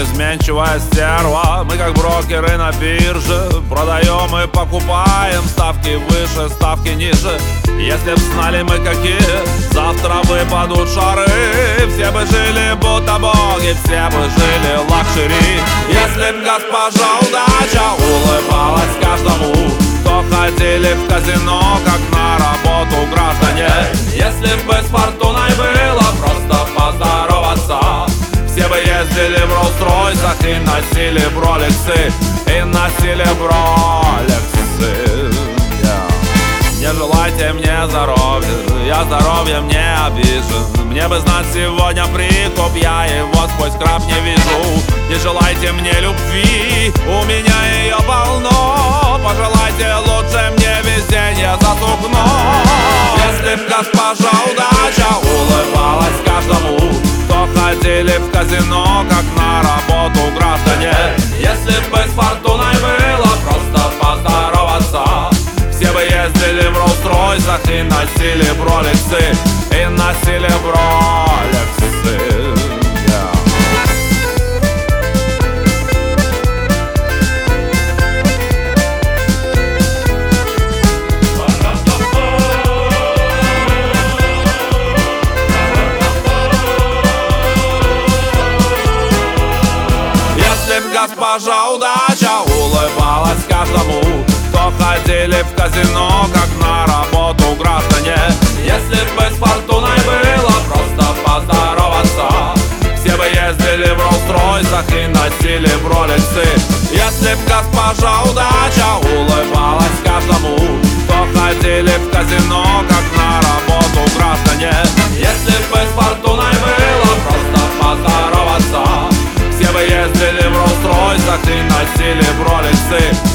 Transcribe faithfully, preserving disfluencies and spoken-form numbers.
изменчивая стерва. Мы как брокеры на бирже, продаем и покупаем. Ставки выше, ставки ниже. Если б знали мы какие завтра выпадут шары, все бы жили будто боги, все бы жили лакшери. Если б госпожа удача улыбалась каждому, кто ходили в казино, как на работу граждане. Если бы с фортуной было просто поздороваться, все бы ездили в Роллс-Ройсах и носили броликсы, и носили броликсы. yeah. Не желайте мне здоровья, я здоровьем не обижен. Мне бы знать сегодня прикуп, я его сквозь краб не вижу. Не желайте мне любви, у меня ее полно. Пожелайте лучше мне везенья за сукно. Если б госпожа удача улыбалась каждому, кто ходили в казино, как на работу граждане. Если бы с фортуной было просто поздороваться, все бы ездили в Роллс-Ройсах и носили броликсы, и носили броликсы. yeah. Если б госпожа удача улыбалась каждому, кто ходили в казино, как на работу граждане. Если бы с фортуной было просто поздороваться, все бы ездили в Роллс-Ройсах и носили броликсы. Если б госпожа удача улыбалась каждому, кто ходили в казино, как на работу граждане. Если бы с фортуной было просто поздороваться, все бы ездили в Роллс-Ройсах и носили броликсы.